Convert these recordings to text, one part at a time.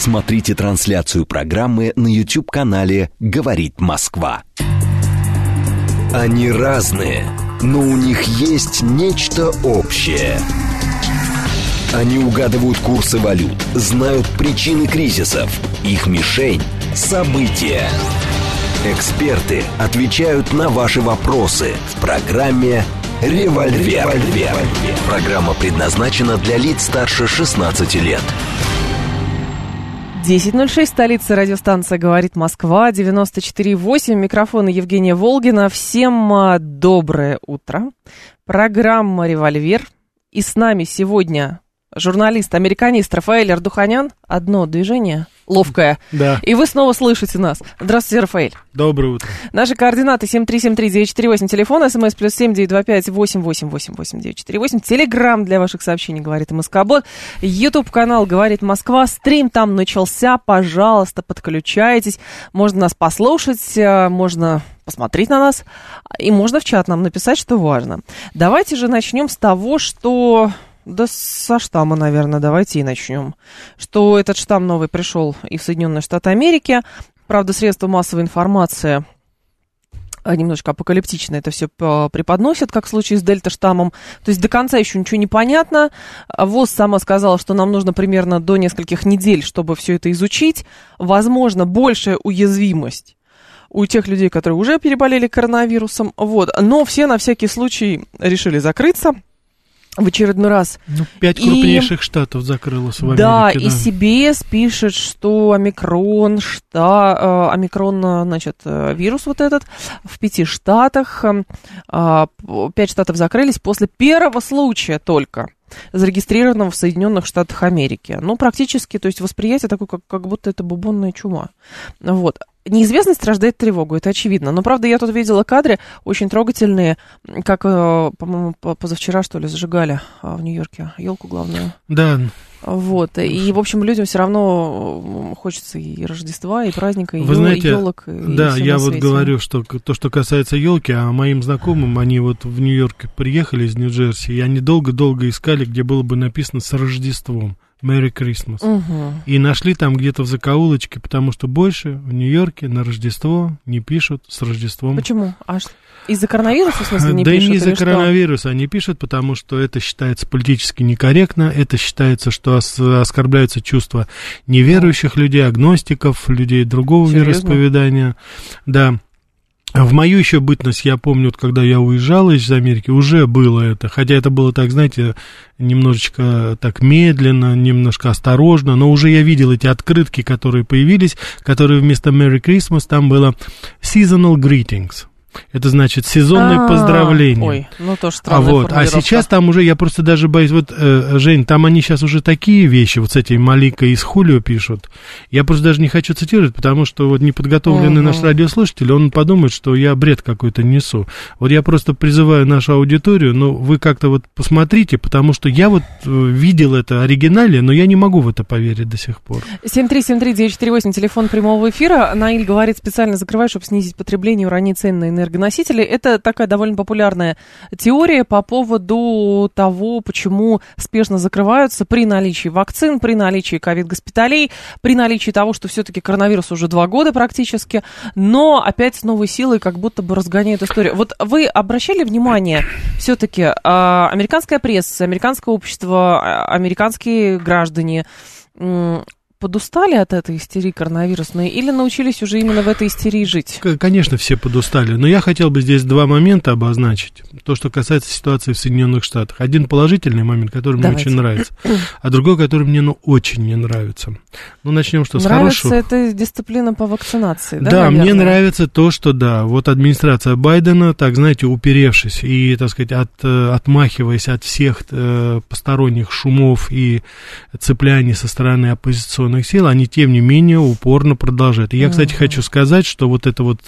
Смотрите трансляцию программы на YouTube-канале «Говорит Москва». Они разные, но у них есть нечто общее. Они угадывают курсы валют, знают причины кризисов. Их мишень – события. Эксперты отвечают на ваши вопросы в программе «Револьвер». Программа предназначена для лиц старше 16 лет. 10:06, столица, радиостанция «Говорит Москва», 94,8, микрофон Евгения Волгина. Всем доброе утро. Программа «Револьвер». И с нами сегодня журналист-американист Рафаэль Ардуханян. Одно движение ловкое. Да. И вы снова слышите нас. Здравствуйте, Рафаэль. Доброе утро. Наши координаты 7373948, телефон, смс +7 925 888 948, телеграм для ваших сообщений «Говорит МСК-бот», YouTube-канал «Говорит Москва», стрим там начался, пожалуйста, подключайтесь, можно нас послушать, можно посмотреть на нас, и можно в чат нам написать, что важно. Давайте же начнем с того, что... Да со штамма, наверное, давайте и начнем. Что этот штамм новый пришел и в Соединенные Штаты Америки. Правда, средства массовой информации немножко апокалиптично это все преподносят, как в случае с дельта-штаммом. То есть до конца еще ничего не понятно. ВОЗ сама сказала, что нам нужно примерно до нескольких недель, чтобы все это изучить. Возможно, большая уязвимость у тех людей, которые уже переболели коронавирусом. Вот. Но все на всякий случай решили закрыться. В очередной раз. 5 крупнейших штатов закрылось в Америке. Да, и CBS пишет, что омикрон, значит, вирус вот этот в 5 штатах, 5 штатов закрылись после первого случая только, зарегистрированного в Соединенных Штатах Америки. Ну, практически, то есть восприятие такое, как будто это бубонная чума. Вот. Неизвестность рождает тревогу, это очевидно. Но, правда, я тут видела кадры очень трогательные, как, по-моему, позавчера, что ли, зажигали в Нью-Йорке елку главную. Да. Вот. И, в общем, людям все равно хочется и Рождества, и праздника, и елок. Да, я вот говорю, что то, что касается елки, а моим знакомым, они вот в Нью-Йорк приехали из Нью-Джерси, и они долго-долго искали, где было бы написано «С Рождеством». Merry Christmas. И нашли там где-то в закоулочке, потому что больше в Нью-Йорке на Рождество не пишут «С Рождеством». Почему? Из-за коронавируса, в смысле, не пишут? Да не из-за коронавируса они пишут, потому что это считается политически некорректно, это считается, что оскорбляются чувства неверующих людей, агностиков, людей другого вероисповедания. Да. В мою еще бытность, я помню, вот, когда я уезжал из Америки, уже было это, хотя это было так, знаете, немножечко так медленно, немножко осторожно, но уже я видел эти открытки, которые появились, которые вместо Merry Christmas там было Seasonal Greetings. Это значит сезонное поздравление. Ой, ну тоже странная формулировка. А сейчас там уже, я просто даже боюсь, вот, Жень, там они сейчас уже такие вещи, вот с этим Малика из Хулио пишут, я просто даже не хочу цитировать, потому что вот неподготовленный наш радиослушатель, он подумает, что я бред какой-то несу. Вот я просто призываю нашу аудиторию, ну, вы как-то вот посмотрите, потому что я вот видел это оригинале, но я не могу в это поверить до сих пор. 7373948, телефон прямого эфира. Наиль говорит, специально закрываю, чтобы снизить потребление, уронить цены на энергоносители. Это такая довольно популярная теория по поводу того, почему спешно закрываются при наличии вакцин, при наличии ковид-госпиталей, при наличии того, что все-таки коронавирус уже 2 года практически, но опять с новой силой как будто бы разгоняют историю. Вот вы обращали внимание, все-таки американская пресса, американское общество, американские граждане подустали от этой истерии коронавирусной или научились уже именно в этой истерии жить? Конечно, все подустали, но я хотел бы здесь 2 момента обозначить. То, что касается ситуации в Соединенных Штатах. Один положительный момент, который мне очень нравится, а другой, который мне очень не нравится. Ну, начнем что с хорошего. Нравится эта дисциплина по вакцинации, да? Да, мне нравится то, что, да, вот администрация Байдена, так, знаете, уперевшись и, так сказать, отмахиваясь от всех посторонних шумов и цепляний со стороны оппозиционных сил, они, тем не менее, упорно продолжают. И я, кстати, хочу сказать, что вот это вот,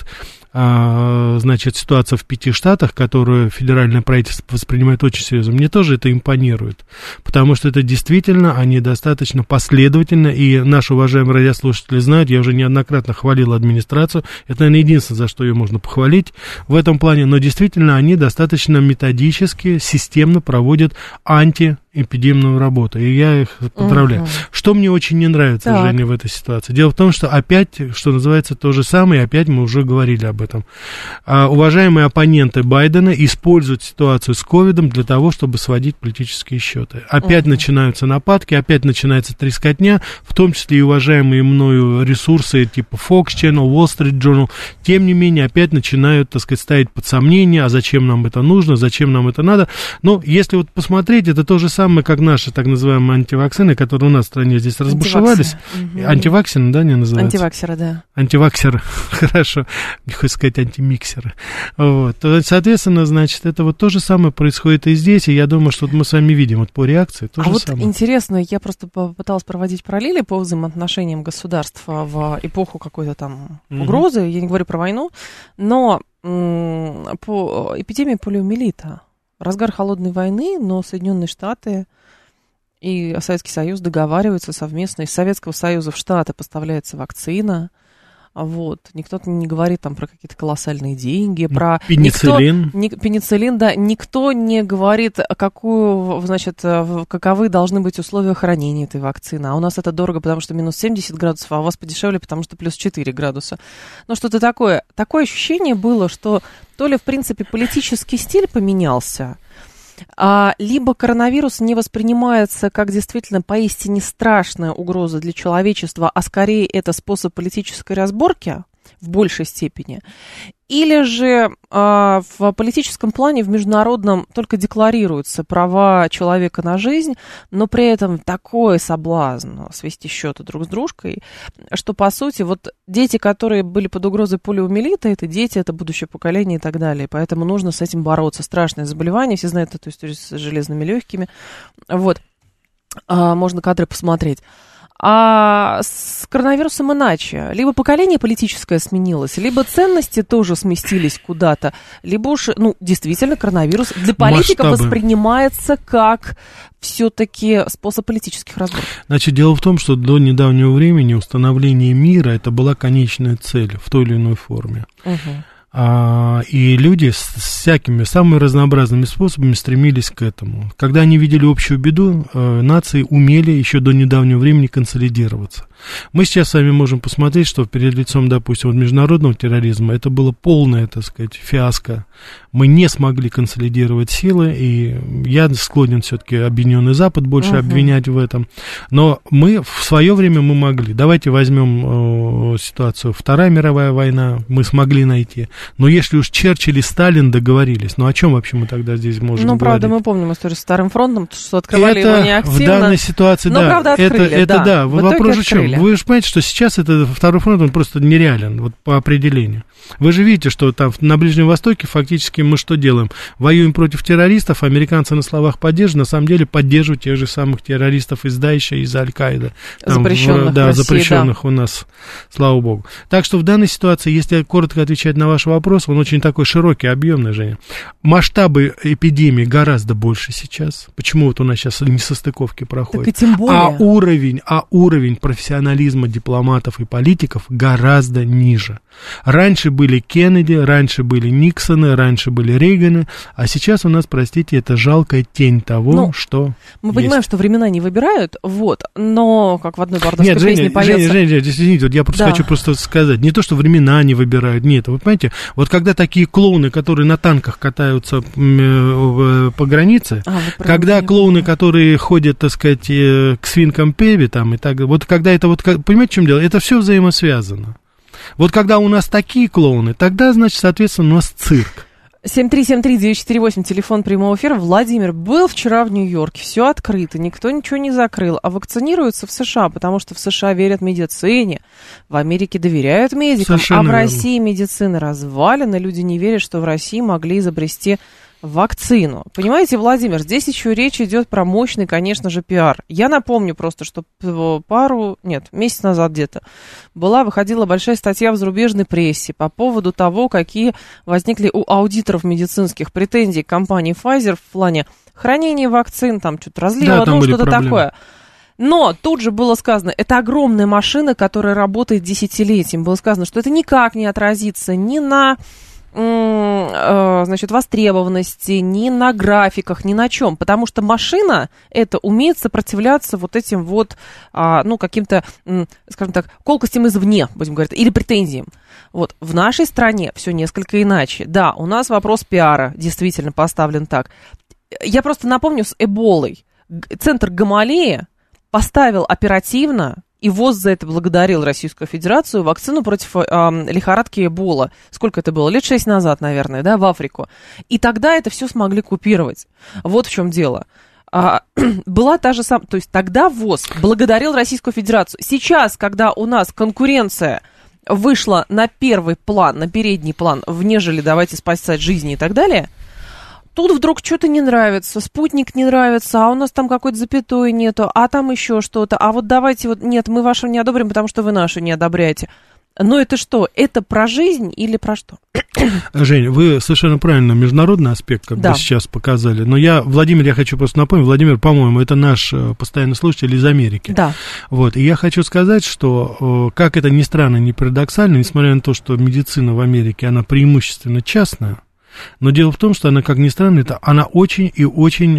значит, ситуация в 5 штатах, которую федеральное правительство воспринимает очень серьезно, мне тоже это импонирует, потому что это действительно, они достаточно последовательно, и наши уважаемые радиослушатели знают, я уже неоднократно хвалил администрацию, это, наверное, единственное, за что ее можно похвалить в этом плане, но действительно они достаточно методически, системно проводят эпидемную работу, и я их поздравляю. Что мне очень не нравится, Женя, в этой ситуации? Дело в том, что опять, что называется, то же самое, опять мы уже говорили об этом. Уважаемые оппоненты Байдена используют ситуацию с ковидом для того, чтобы сводить политические счеты. Опять начинаются нападки, опять начинается трескотня, в том числе и уважаемые мною ресурсы типа Fox Channel, Wall Street Journal, тем не менее, опять начинают, так сказать, ставить под сомнение, а зачем нам это нужно, зачем нам это надо. Но если вот посмотреть, это то же самое, как наши так называемые антивакцины, которые у нас в стране здесь разбушевались. Антиваксины, да, не называются? Антиваксеры, да. Антиваксеры, хорошо. Не хочется сказать антимиксеры. Вот. Соответственно, значит, это вот то же самое происходит и здесь, и я думаю, что вот мы с вами видим вот по реакции то же вот самое. Интересно, я просто попыталась проводить параллели по взаимоотношениям государств в эпоху какой-то там угрозы, я не говорю про войну, но по эпидемии полиомиелита. Разгар холодной войны, но Соединенные Штаты и Советский Союз договариваются совместно. Из Советского Союза в Штаты поставляется вакцина. Вот. Никто не говорит там про какие-то колоссальные деньги, про... Пенициллин. Пенициллин, да. Никто не говорит, каковы должны быть условия хранения этой вакцины. А у нас это дорого, потому что минус 70 градусов, а у вас подешевле, потому что плюс 4 градуса. Ну, что-то такое. Такое ощущение было, что то ли, в принципе, политический стиль поменялся, либо коронавирус не воспринимается как действительно поистине страшная угроза для человечества, а скорее это способ политической разборки в большей степени, или же в политическом плане, в международном, только декларируются права человека на жизнь, но при этом такой соблазн свести счеты друг с дружкой, что, по сути, вот дети, которые были под угрозой полиомиелита, это дети, это будущее поколение и так далее, поэтому нужно с этим бороться. Страшное заболевание, все знают эту историю с железными легкими, вот, можно кадры посмотреть. А с коронавирусом иначе. Либо поколение политическое сменилось, либо ценности тоже сместились куда-то, либо уж, действительно, коронавирус для политиков воспринимается как все-таки способ политических разборок. Значит, дело в том, что до недавнего времени установление мира это была конечная цель в той или иной форме. И люди с всякими, самыми разнообразными способами стремились к этому. Когда они видели общую беду, нации умели еще до недавнего времени консолидироваться. Мы сейчас с вами можем посмотреть, что перед лицом, допустим, международного терроризма это было полное, так сказать, фиаско. Мы не смогли консолидировать силы, и я склонен все-таки Объединенный Запад больше обвинять в этом. Но мы в свое время мы могли. Давайте возьмем ситуацию. Вторая мировая война мы смогли найти. Но если уж Черчилль и Сталин договорились, о чем вообще мы тогда здесь можем говорить? Правда, мы помним историю с Вторым фронтом, что открывали его неактивно. В данной ситуации, но, правда, открыли, да. Вопрос в чем? Вы же понимаете, что сейчас это Второй фронт, он просто нереален, вот по определению. Вы же видите, что там на Ближнем Востоке фактически мы что делаем? Воюем против террористов, американцы на словах поддерживают, на самом деле поддерживают тех же самых террористов из Даиша, из Аль-Каиды. Запрещенных у нас, слава богу. Так что в данной ситуации, если коротко отвечать на ваш вопрос, он очень такой широкий, объемный, Женя. Масштабы эпидемии гораздо больше сейчас. Почему вот у нас сейчас несостыковки проходят? Так и тем более. А уровень профессионализма дипломатов и политиков гораздо ниже. Раньше были Кеннеди, раньше были Никсоны, раньше были Рейганы, а сейчас у нас, простите, это жалкая тень того, что мы понимаем, что времена не выбирают, но, как в одной бардовской песне поется... Женя, извините, я просто хочу сказать, не то, что времена не выбирают, нет, вы понимаете, вот когда такие клоуны, которые на танках катаются по границе, когда клоуны, которые ходят, так сказать, к свинкам Певи, там, и так, вот когда это, понимаете, в чем дело, это все взаимосвязано. Вот когда у нас такие клоуны, тогда, значит, соответственно, у нас цирк. 7373948, телефон прямого эфира. Владимир был вчера в Нью-Йорке, все открыто, никто ничего не закрыл, а вакцинируются в США, потому что в США верят медицине, в Америке доверяют медикам, совершенно в России медицина развалена, люди не верят, что в России могли изобрести вакцину. Понимаете, Владимир, здесь еще речь идет про мощный, конечно же, пиар. Я напомню просто, что месяц назад где-то выходила большая статья в зарубежной прессе по поводу того, какие возникли у аудиторов медицинских претензий к компании Pfizer в плане хранения вакцин, там что-то разлива, что-то такое. Но тут же было сказано, это огромная машина, которая работает десятилетием. Было сказано, что это никак не отразится ни на значит, востребованности, ни на графиках, ни на чем, потому что машина это умеет сопротивляться вот этим вот, ну, каким-то, скажем так, колкостям извне, будем говорить, или претензиям. Вот в нашей стране все несколько иначе. Да, у нас вопрос пиара действительно поставлен так. Я просто напомню с Эболой. Центр Гамалея поставил оперативно, и ВОЗ за это благодарил Российскую Федерацию, вакцину против лихорадки Эбола. Сколько это было? Лет 6 назад, наверное, да, в Африку. И тогда это все смогли купировать. Вот в чем дело. Была та же самая... То есть тогда ВОЗ благодарил Российскую Федерацию. Сейчас, когда у нас конкуренция вышла на первый план, на передний план, нежели давайте спасать жизни и так далее... Тут вдруг что-то не нравится, спутник не нравится, а у нас там какой-то запятой нету, а там еще что-то, а вот давайте вот, нет, мы вашу не одобрим, потому что вы нашу не одобряете. Но это что, это про жизнь или про что? Жень, вы совершенно правильно международный аспект как бы сейчас показали, но я хочу просто напомнить, Владимир, по-моему, это наш постоянный слушатель из Америки. Да. Вот, и я хочу сказать, что, как это ни странно, ни парадоксально, несмотря на то, что медицина в Америке, она преимущественно частная, но дело в том, что она, как ни странно, она очень и очень,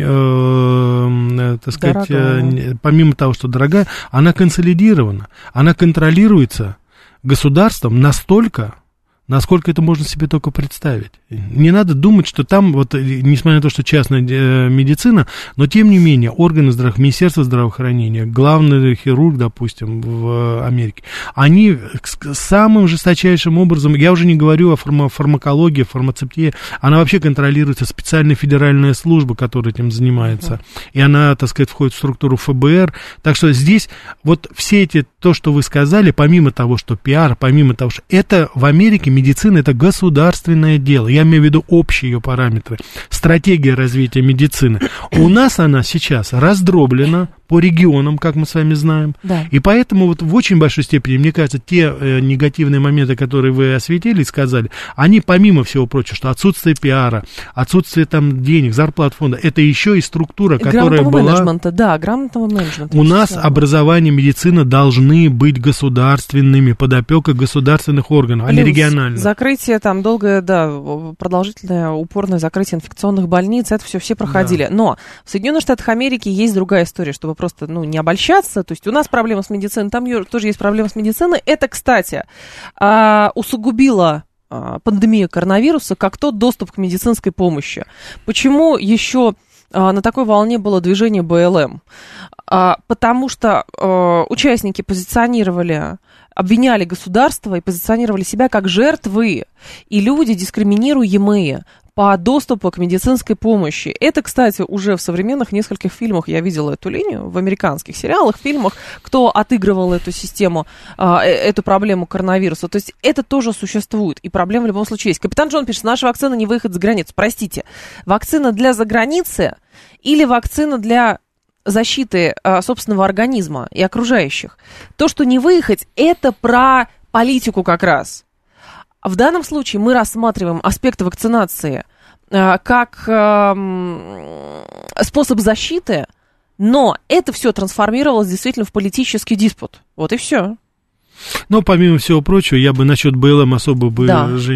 так сказать, помимо того, что дорогая, она консолидирована, она контролируется государством настолько, насколько это можно себе только представить. Не надо думать, что там, вот, несмотря на то, что частная медицина, но тем не менее органы Министерства здравоохранения, главный хирург, допустим, в Америке, они самым жесточайшим образом, я уже не говорю о фармакологии, фармацевтии, она вообще контролируется, специальная федеральная служба, которая этим занимается, и она, так сказать, входит в структуру ФБР, так что здесь вот все эти, то, что вы сказали, помимо того, что пиар, помимо того, что это в Америке медицина — это государственное дело. Я имею в виду общие ее параметры. Стратегия развития медицины. У нас она сейчас раздроблена по регионам, как мы с вами знаем. Да. И поэтому вот в очень большой степени, мне кажется, те негативные моменты, которые вы осветили и сказали, они, помимо всего прочего, что отсутствие пиара, отсутствие там денег, зарплат фонда, это еще и структура, которая была... менеджмента, да, грамотного менеджмента. У нас образование, медицина должны быть государственными, под опекой государственных органов, а не региональных. Закрытие там долгое, да, продолжительное, упорное закрытие инфекционных больниц, это все проходили. Да. Но в Соединенных Штатах Америки есть другая история, чтобы просто, не обольщаться. То есть у нас проблема с медициной, там тоже есть проблема с медициной. Это, кстати, усугубило пандемию коронавируса как тот доступ к медицинской помощи. Почему еще на такой волне было движение БЛМ? Потому что участники обвиняли государство и позиционировали себя как жертвы и люди дискриминируемые по доступу к медицинской помощи. Это, кстати, уже в современных нескольких фильмах я видела эту линию, в американских сериалах, фильмах, кто отыгрывал эту систему, эту проблему коронавируса. То есть это тоже существует, и проблема в любом случае есть. Капитан Джон пишет, наша вакцина не выход за границу. Простите, вакцина для заграницы или вакцина для защиты собственного организма и окружающих? То, что не выехать, это про политику как раз. В данном случае мы рассматриваем аспект вакцинации как способ защиты, но это все трансформировалось действительно в политический диспут. Вот и все. Но, помимо всего прочего, я бы насчет БЛМ особо бы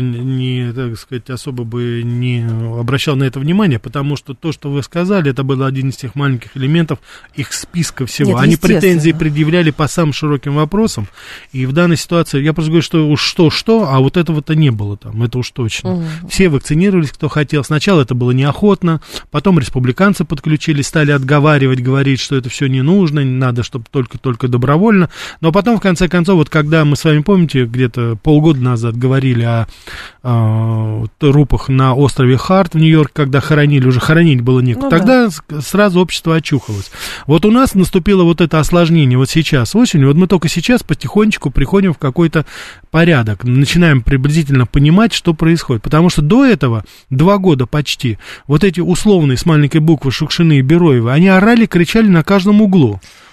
не обращал на это внимание, потому что то, что вы сказали, это был один из тех маленьких элементов их списка всего. Нет, они претензии предъявляли по самым широким вопросам, и в данной ситуации, я просто говорю, что уж что, а вот этого-то не было там, это уж точно. Все вакцинировались, кто хотел. Сначала это было неохотно, потом республиканцы подключились, стали отговаривать, говорить, что это все не нужно, надо, чтобы только добровольно, но потом, в конце концов, вот когда мы с вами, помните, где-то полгода назад говорили о трупах на острове Харт в Нью-Йорке, когда хоронить было некуда, тогда сразу общество очухалось. Вот у нас наступило вот это осложнение вот сейчас, осенью, вот мы только сейчас потихонечку приходим в какой-то порядок, начинаем приблизительно понимать, что происходит, потому что до этого 2 года почти вот эти условные с маленькой буквы Шукшины и Бероевы, они орали, кричали на каждом углу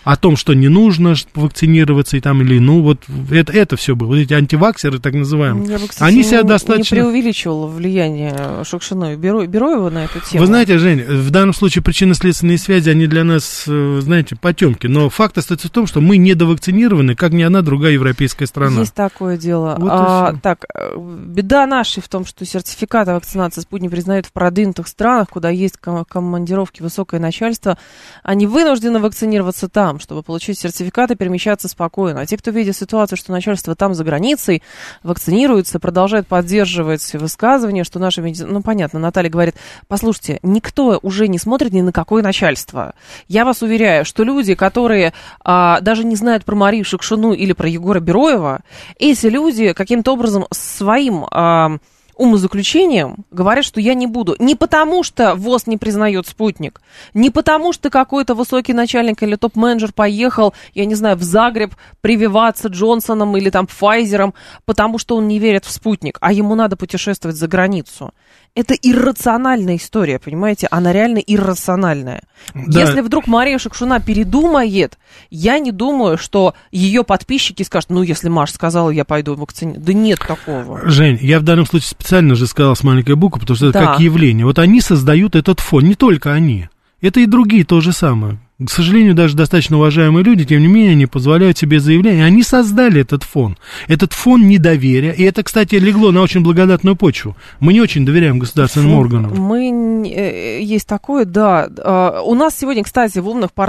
о том, что не нужно вакцинироваться, и там, или, ну, вот, это все было. Вот эти антиваксеры, так называемые, я бы, кстати, они себя достаточно... не преувеличивал влияние Шукшина и Бероева на эту тему. Вы знаете, Жень, в данном случае причинно-следственные связи, они для нас, знаете, потемки, но факт остается в том, что мы недовакцинированы, как ни одна другая европейская страна. Есть такое дело. Вот так, беда наша в том, что сертификаты вакцинации «Спутник» признают в продвинутых странах, куда есть командировки высокое начальство. Они вынуждены вакцинироваться там, чтобы получить сертификат и перемещаться спокойно. А те, кто видит ситуацию, что начальство там за границей вакцинируется, продолжает поддерживать высказывания, что наши медицины... Ну, понятно, Наталья говорит, послушайте, никто уже не смотрит ни на какое начальство. Я вас уверяю, что люди, которые даже не знают про Марию Шукшину или про Егора Бероева, эти люди каким-то образом своим... умозаключением говорят, что я не буду. Не потому, что ВОЗ не признает «Спутник», не потому, что какой-то высокий начальник или топ-менеджер поехал, я не знаю, в Загреб прививаться Джонсоном или там Пфайзером, потому что он не верит в «Спутник», а ему надо путешествовать за границу. Это иррациональная история, понимаете? Она реально иррациональная. Да. Если вдруг Мария Шукшина передумает, я не думаю, что ее подписчики скажут, ну, если Маша сказала, я пойду вакцинироваться. Да нет такого. Жень, я в данном случае специально же сказал с маленькой буквы, потому что это как явление. Вот они создают этот фон, не только они. Это и другие то же самое. К сожалению, даже достаточно уважаемые люди, тем не менее, не позволяют себе заявления. Они создали этот фон недоверия. И это, кстати, легло на очень благодатную почву. Мы не очень доверяем государственным органам. Есть такое, да. У нас сегодня, кстати, в умных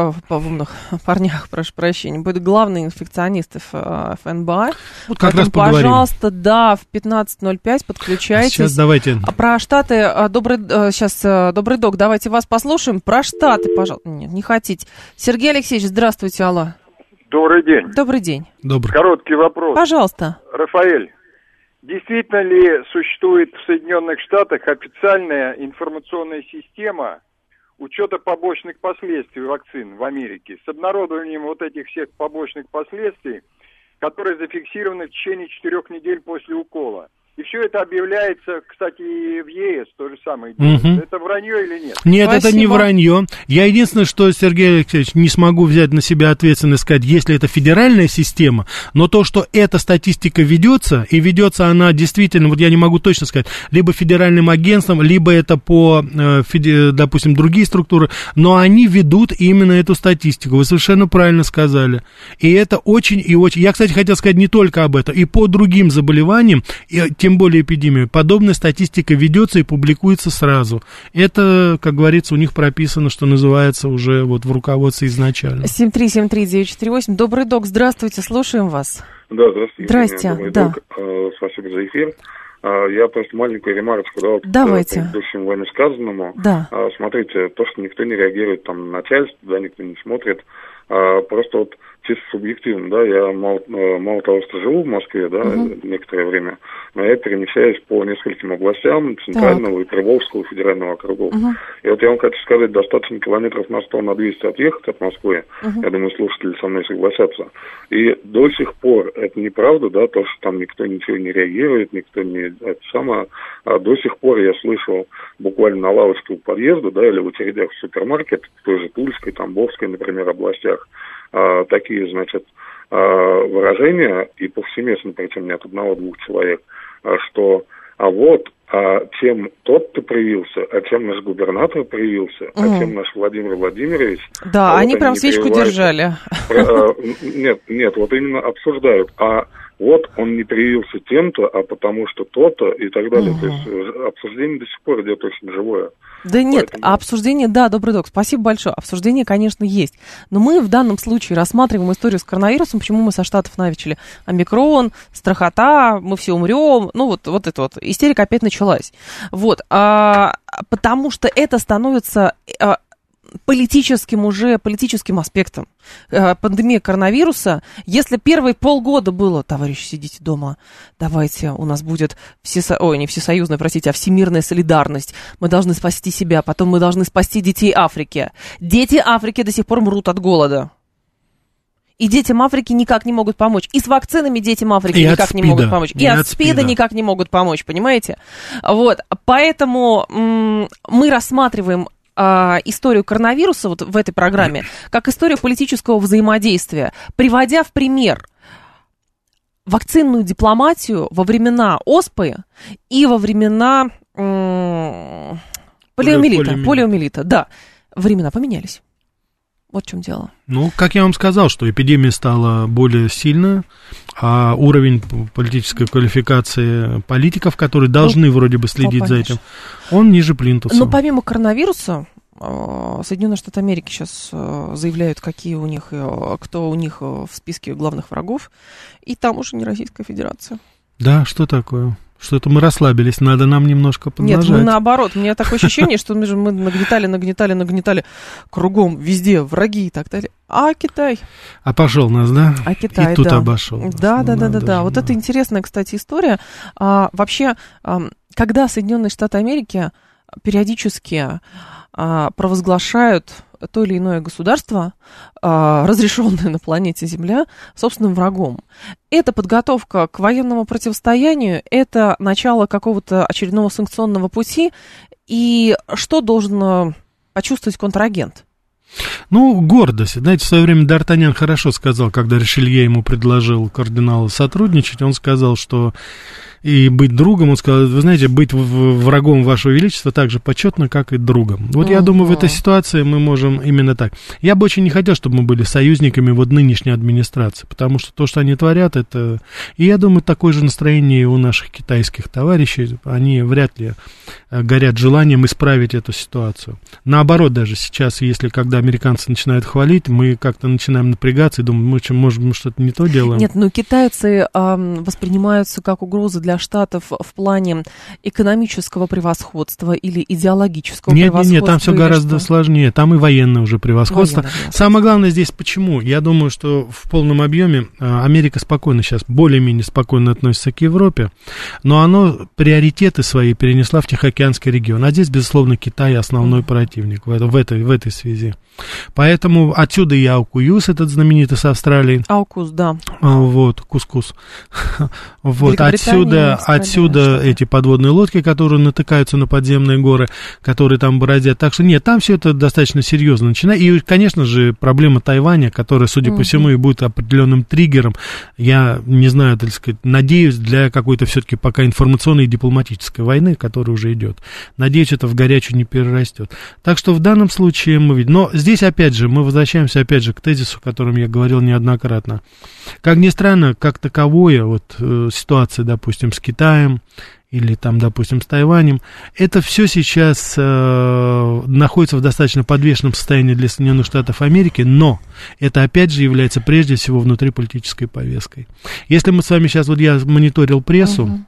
парнях, прошу прощения, будет главный инфекционист ФНБА. Вот как раз поговорим. Пожалуйста, да, в 15:05 подключайтесь. Сейчас давайте. Про Штаты, добрый док, давайте вас послушаем. Про Штаты, пожалуйста. Нет, не хотите. Сергей Алексеевич, здравствуйте, алло. Добрый день. Добрый день. Добрый. Короткий вопрос. Пожалуйста. Рафаэль, действительно ли существует в Соединенных Штатах официальная информационная система учета побочных последствий вакцин в Америке с обнародованием вот этих всех побочных последствий, которые зафиксированы в течение 4 недель после укола? И все это объявляется, кстати, и в ЕС то же самое. Это вранье или нет? Нет, Спасибо. Это не вранье. Я единственное, что, Сергей Алексеевич, не смогу взять на себя ответственность сказать, если это федеральная система, но то, что эта статистика ведется, и ведется она действительно, вот я не могу точно сказать, либо федеральным агентством, либо это по, допустим, другие структуры, но они ведут именно эту статистику. Вы совершенно правильно сказали. И это очень и очень... Я, кстати, хотел сказать не только об этом, и по другим заболеваниям, тем более эпидемию. Подобная статистика ведется и публикуется сразу. Это, как говорится, у них прописано, что называется, уже вот в руководстве изначально. 7373948. Добрый док, здравствуйте, слушаем вас. Да, здравствуйте. Здрасте, да. Спасибо за эфир. Я просто маленькую ремарочку дал к предыдущему вами сказанному. Да. Смотрите, то, что никто не реагирует там на начальство, да, никто не смотрит, просто вот чисто субъективно, да, я мало того, что живу в Москве, да, некоторое время, но я перемещаюсь по нескольким областям Центрального и Приволжского федерального округов. И вот я вам хочу сказать, достаточно километров на 100, на 200 отъехать от Москвы, я думаю, слушатели со мной согласятся. И до сих пор это неправда, да, то, что там никто ничего не реагирует, никто не... до сих пор я слышал буквально на лавочке у подъезда, да, или в очередях в супермаркет, в той же Тульской, Тамбовской, например, областях, такие, значит, выражения, и повсеместно, причем не от одного-двух человек, что чем тот-то привился, чем наш губернатор привился, чем наш Владимир Владимирович... Да, они прям свечку держали. Нет, вот именно обсуждают, вот он не привился тем-то, а потому что то-то и так далее. То есть обсуждение до сих пор идет очень живое. Да нет, обсуждение, да, добрый док, спасибо большое. Обсуждение, конечно, есть. Но мы в данном случае рассматриваем историю с коронавирусом, почему мы со Штатов начали. Омикрон, страхота, мы все умрем. Ну, вот это вот. Истерика опять началась. Вот. Потому что это становится... политическим аспектом. Пандемия коронавируса, если первые полгода было, товарищи, сидите дома, давайте, у нас будет не всесоюзная, простите, а всемирная солидарность, мы должны спасти себя, потом мы должны спасти детей Африки. Дети Африки до сих пор мрут от голода. И детям Африки никак не могут помочь. И с вакцинами детям Африки никак не могут помочь. И от СПИДа никак не могут помочь, понимаете? Вот, поэтому мы рассматриваем историю коронавируса вот в этой программе как историю политического взаимодействия, приводя в пример вакцинную дипломатию во времена оспы и во времена полиомиелита. Да, времена поменялись. Вот в чем дело. Ну, как я вам сказал, что эпидемия стала более сильная, а уровень политической квалификации политиков, которые должны вроде бы следить за этим, он ниже плинтуса. Но помимо коронавируса, Соединенные Штаты Америки сейчас заявляют, какие у них, кто у них в списке главных врагов, и там уже не Российская Федерация. Да, что такое? Что-то мы расслабились, надо нам немножко поднажать. Нет, мы наоборот, у меня такое ощущение, что мы нагнетали кругом, везде враги и так далее. А Китай? А пошел нас, да? А Китай, и тут обошел. Да. Вот это интересная, кстати, история. Вообще, когда Соединенные Штаты Америки периодически провозглашают то или иное государство, разрешенное на планете Земля, собственным врагом. Это подготовка к военному противостоянию, это начало какого-то очередного санкционного пути. И что должен почувствовать контрагент? Ну, гордость. Знаете, в свое время Д'Артаньян хорошо сказал, когда Ришелье ему предложил кардиналу сотрудничать, он сказал, что и быть другом, он сказал, вы знаете, быть врагом вашего величества так же почетно, как и другом. Вот я думаю, в этой ситуации мы можем именно так. Я бы очень не хотел, чтобы мы были союзниками вот нынешней администрации, потому что то, что они творят, это... И я думаю, такое же настроение у наших китайских товарищей, они вряд ли горят желанием исправить эту ситуацию. Наоборот, даже сейчас, если когда американцы начинают хвалить, мы как-то начинаем напрягаться и думаем, может, мы что-то не то делаем. Нет, ну китайцы воспринимаются как угроза для Штатов в плане экономического превосходства или идеологического превосходства? Нет, там все гораздо сложнее. Там и военное уже превосходство. Самое главное здесь почему? Я думаю, что в полном объеме Америка спокойно сейчас, более-менее спокойно относится к Европе, но оно приоритеты свои перенесла в Тихоокеанский регион. А здесь, безусловно, Китай основной противник в этой связи. Поэтому отсюда и Аукуюс, этот знаменитый с Австралии. Аукус, да. Вот, кускус. Вот, отсюда эти подводные лодки, которые натыкаются на подземные горы, которые там бродят. Так что нет, там все это достаточно серьезно начинает. И, конечно же, проблема Тайваня, которая, судя по всему, и будет определенным триггером, я не знаю, так сказать, надеюсь, для какой-то все-таки пока информационной и дипломатической войны, которая уже идет. Надеюсь, это в горячую не перерастет. Так что в данном случае мы видим. Но здесь, опять же, мы возвращаемся, опять же, к тезису, о котором я говорил неоднократно. Как ни странно, как таковое, вот ситуация, допустим, с Китаем или там, допустим, с Тайванем, это все сейчас находится в достаточно подвешенном состоянии для Соединенных Штатов Америки, но это, опять же, является прежде всего внутриполитической повесткой. Если мы с вами сейчас, вот я мониторил прессу,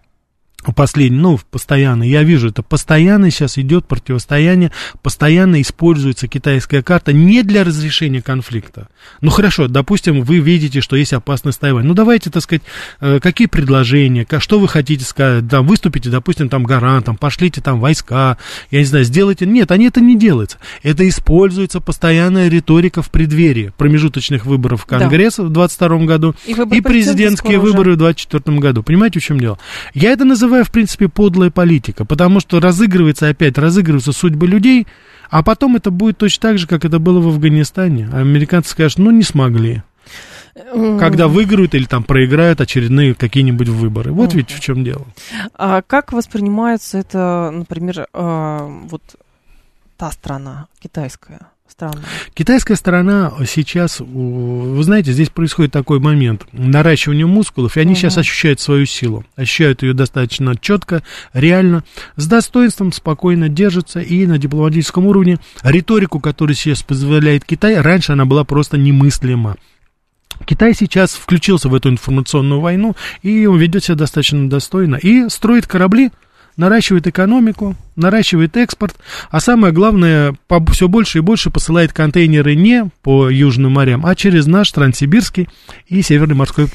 постоянно, я вижу, это постоянно сейчас идет противостояние, постоянно используется китайская карта не для разрешения конфликта. Ну, хорошо, допустим, вы видите, что есть опасность Тайваня. Ну, давайте, так сказать, какие предложения, что вы хотите сказать, там, выступите, допустим, там, гарантом, пошлите там войска, я не знаю, сделайте. Нет, это не делается. Это используется постоянная риторика в преддверии промежуточных выборов в Конгресс в 2022 году и президентские выборы в 2024 году. Понимаете, в чем дело? Я это называю, в принципе, подлая политика, потому что разыгрываются судьбы людей, а потом это будет точно так же, как это было в Афганистане. Американцы скажут, не смогли. Когда выиграют или там проиграют очередные какие-нибудь выборы. Вот ведь в чем дело. А как воспринимается это, например, вот та страна, китайская? Странно. Китайская сторона сейчас, вы знаете, здесь происходит такой момент наращивания мускулов, и они сейчас ощущают свою силу, ощущают ее достаточно четко, реально, с достоинством, спокойно держатся, и на дипломатическом уровне риторику, которую сейчас позволяет Китай, раньше она была просто немыслима. Китай сейчас включился в эту информационную войну, и он ведет себя достаточно достойно, и строит корабли, наращивает экономику, наращивает экспорт, а самое главное, все больше и больше посылает контейнеры не по Южным морям, а через наш Транссибирский и Северный морской путь.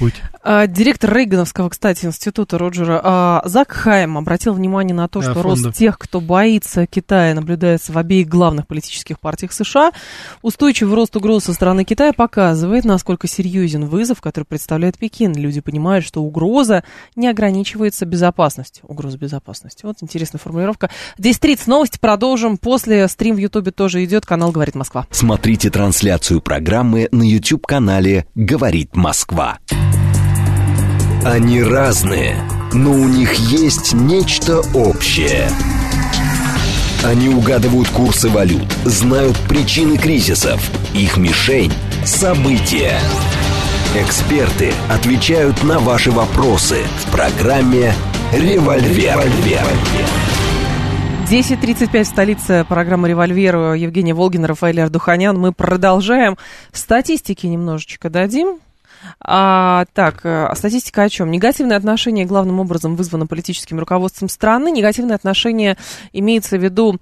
Директор Рейгановского, кстати, института Роджера Зак Хайм обратил внимание на то, что рост тех, кто боится Китая, наблюдается в обеих главных политических партиях США. Устойчивый рост угроз со стороны Китая показывает, насколько серьезен вызов, который представляет Пекин. Люди понимают, что угроза не ограничивается безопасностью. Угроза безопасности. Вот интересная формулировка. 10:30 новости продолжим. После стрим в Ютубе тоже идет. Канал «Говорит Москва». Смотрите трансляцию программы на YouTube-канале «Говорит Москва». Они разные, но у них есть нечто общее. Они угадывают курсы валют, знают причины кризисов. Их мишень – события. Эксперты отвечают на ваши вопросы в программе «Револьвер». 10:35 в столице, программы «Револьвер». Евгения Волгина, Рафаэль Ардуханян. Мы продолжаем. Статистики немножечко дадим. Статистика о чем? Негативное отношение главным образом вызвано политическим руководством страны. Негативное отношение имеется в виду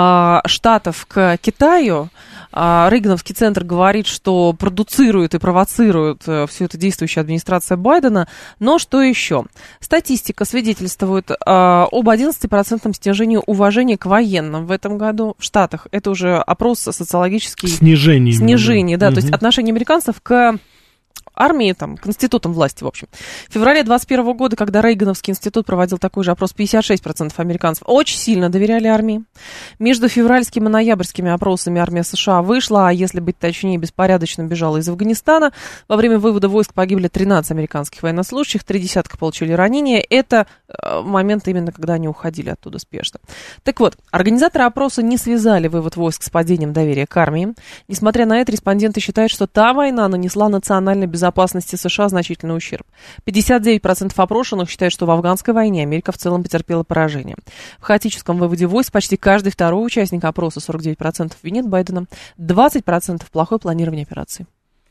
Штатов к Китаю. Рейгановский центр говорит, что продуцирует и провоцирует все это действующая администрация Байдена. Но что еще? Статистика свидетельствует об 11% снижении уважения к военным в этом году в Штатах. Это уже опрос социологический. Снижение, да. То есть отношение американцев к армии, к институтам власти, в общем. В феврале 2021 года, когда Рейгановский институт проводил такой же опрос, 56% американцев очень сильно доверяли армии. Между февральскими и ноябрьскими опросами армия США вышла, а если быть точнее, беспорядочно бежала из Афганистана. Во время вывода войск погибли 13 американских военнослужащих, 30 получили ранения. Это момент именно, когда они уходили оттуда спешно. Так вот, организаторы опроса не связали вывод войск с падением доверия к армии. Несмотря на это, респонденты считают, что та война нанесла национальной безопасности США значительный ущерб. 59% опрошенных считают, что в афганской войне Америка в целом потерпела поражение. В хаотическом выводе войск почти каждый второй участник опроса, 49%, винит Байдена, 20% плохое планирование операции.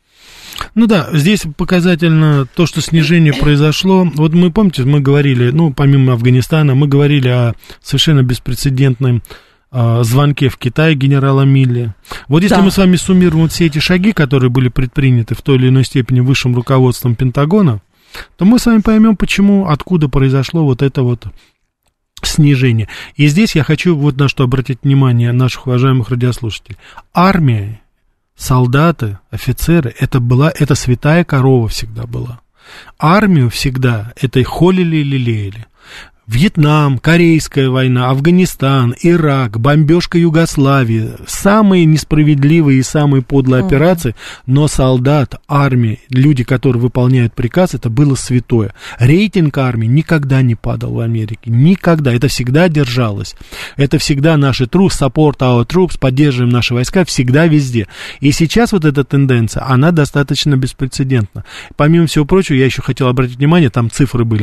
Ну да, здесь показательно то, что снижение произошло. Вот мы, помните, мы говорили, помимо Афганистана, мы говорили о совершенно беспрецедентном звонке в Китай генерала Милли. Вот если мы с вами суммируем все эти шаги, которые были предприняты в той или иной степени высшим руководством Пентагона, то мы с вами поймем, откуда произошло вот это вот снижение. И здесь я хочу вот на что обратить внимание наших уважаемых радиослушателей. Армия, солдаты, офицеры, это святая корова всегда была. Армию всегда это холили и лелеяли. Вьетнам, Корейская война, Афганистан, Ирак, бомбежка Югославии, самые несправедливые и самые подлые операции, но солдат, армия, люди, которые выполняют приказ, это было святое. Рейтинг армии никогда не падал в Америке, никогда, это всегда держалось. Это всегда наши troops, support our troops, поддерживаем наши войска, всегда везде. И сейчас вот эта тенденция, она достаточно беспрецедентна. Помимо всего прочего, я еще хотел обратить внимание, там цифры были,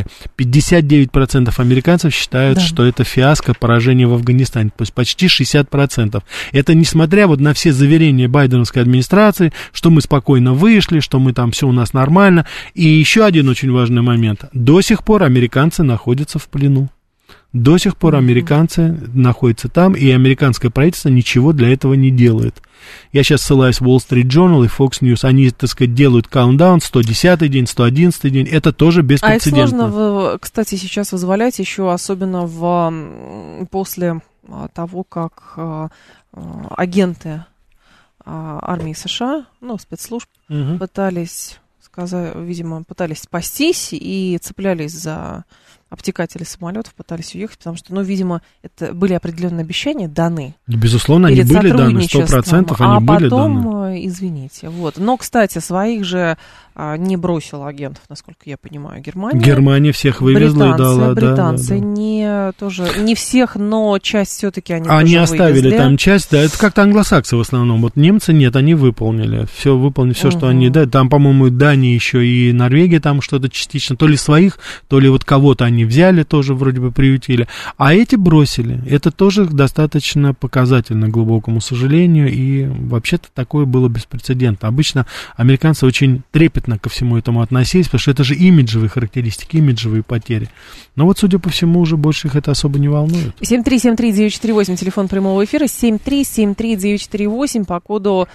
59% американцев считают, что это фиаско, поражение в Афганистане, то есть почти 60%. Это несмотря вот на все заверения байденовской администрации, что мы спокойно вышли, что мы там все у нас нормально. И еще один очень важный момент. До сих пор американцы находятся в плену. До сих пор американцы находятся там, и американское правительство ничего для этого не делает. Я сейчас ссылаюсь в Wall Street Journal и Fox News. Они, так сказать, делают каунтдаун, 110-й день, 111-й день. Это тоже беспрецедентно. А это сложно, кстати, сейчас вызволять еще, особенно после того, как агенты армии США, спецслужб, пытались спастись и цеплялись за обтекатели самолетов, пытались уехать, потому что, видимо, это были определенные обещания даны. Безусловно, они были даны, 100% они были даны. А потом, извините, Но, кстати, своих же не бросила агентов, насколько я понимаю, Германия. Германия всех вывезла и дала. Британцы не всех, но часть все-таки они тоже вывезли. Оставили там часть, это как-то англосаксы в основном. Вот немцы нет, они выполнили все, что они, там, по-моему, Дания еще и Норвегия там что-то частично, то ли своих, то ли вот кого-то они взяли, тоже вроде бы приютили, а эти бросили. Это тоже достаточно показательно, к глубокому сожалению, и вообще-то такое было беспрецедентно. Обычно американцы очень трепетно ко всему этому относились, потому что это же имиджевые характеристики, имиджевые потери. Но вот, судя по всему, уже больше их это особо не волнует. 7373948, телефон прямого эфира, 7373948, по коду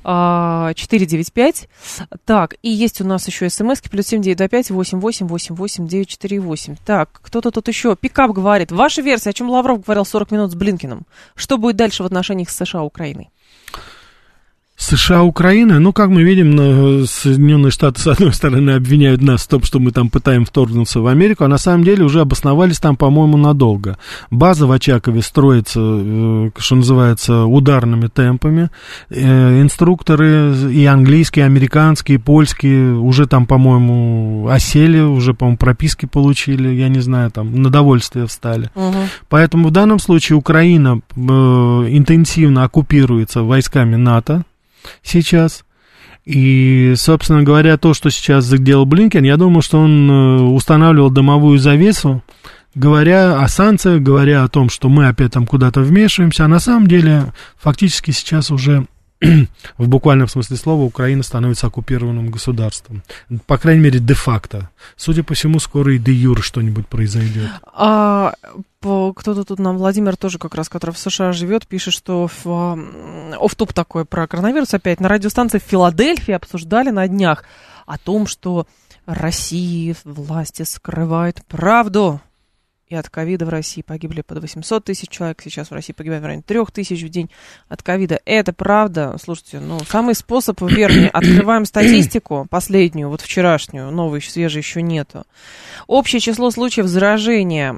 495. Так, и есть у нас еще смски, плюс 7925 88 88 948. Так, кто-то тут еще. Пикап говорит, ваша версия, о чем Лавров говорил 40 минут с Блинкеном. Что будет дальше в отношениях с США и Украиной? США-Украина, ну, как мы видим, Соединенные Штаты, с одной стороны, обвиняют нас в том, что мы там пытаем вторгнуться в Америку, а на самом деле уже обосновались там, по-моему, надолго. База в Очакове строится, что называется, ударными темпами. Инструкторы и английские, и американские, и польские уже там, по-моему, осели, уже, по-моему, прописки получили, я не знаю, там, на довольствие встали. Поэтому в данном случае Украина интенсивно оккупируется войсками НАТО сейчас. И, собственно говоря, то, что сейчас сделал Блинкен, я думаю, что он устанавливал дымовую завесу, говоря о санкциях, говоря о том, что мы опять там куда-то вмешиваемся, а на самом деле фактически сейчас уже в буквальном смысле слова Украина становится оккупированным государством. По крайней мере, де-факто. Судя по всему, скоро и де-юр что-нибудь произойдет. Кто-то тут нам, Владимир тоже как раз, который в США живет, пишет, что офф-топ такой про коронавирус опять. На радиостанции в Филадельфии обсуждали на днях о том, что России власти скрывают правду. И от ковида в России погибли под 800 тысяч человек. Сейчас в России погибает в районе 3 тысяч в день от ковида. Это правда. Слушайте, ну, самый способ верный. Открываем статистику последнюю, вот вчерашнюю, новой, свежей еще нету. Общее число случаев заражения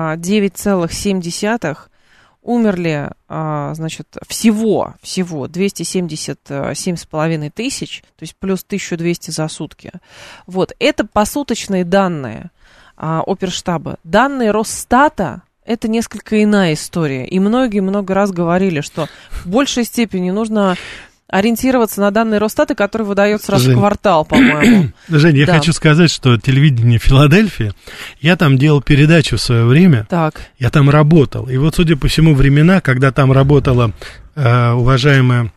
9,7. Умерли, значит, всего 277,5 тысяч, то есть плюс 1200 за сутки. Вот, это посуточные данные Оперштаба. Данные Росстата — это несколько иная история. И многие много раз говорили, что в большей степени нужно ориентироваться на данные Росстата, которые выдают сразу в квартал, по-моему. Жень, я хочу сказать, что телевидение Филадельфии, я там делал передачу в свое время, я там работал. И вот, судя по всему, времена, когда там работала уважаемая